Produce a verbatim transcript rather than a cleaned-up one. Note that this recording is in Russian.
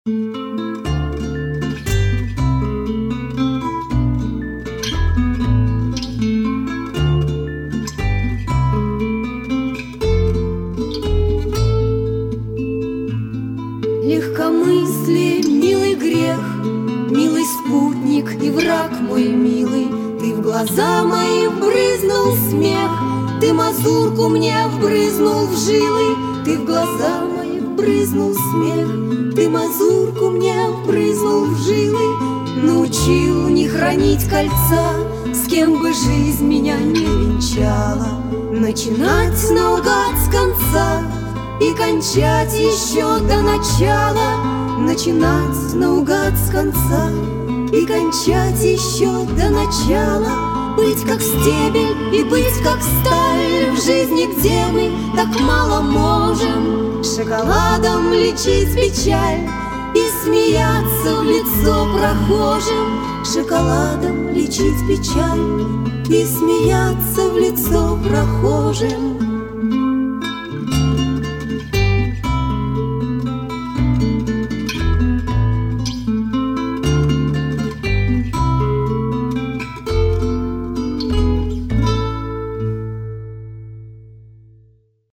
Легкомыслие, милый грех, милый спутник и враг мой милый. Ты в глаза мои брызнул смех, ты мазурку мне вбрызнул в жилы. Ты в глаза мои брызнул смех, ты мазурку мне вбрызнул в жилы. Научил не хранить кольца, с кем бы жизнь меня не венчала, начинать наугад с конца и кончать еще до начала, начинать наугад с конца и кончать еще до начала. Быть как стебель и быть как сталь в жизни, где мы так мало можем шоколадом лечить печаль и смеяться в лицо прохожим, шоколадом лечить печаль и смеяться в лицо прохожим.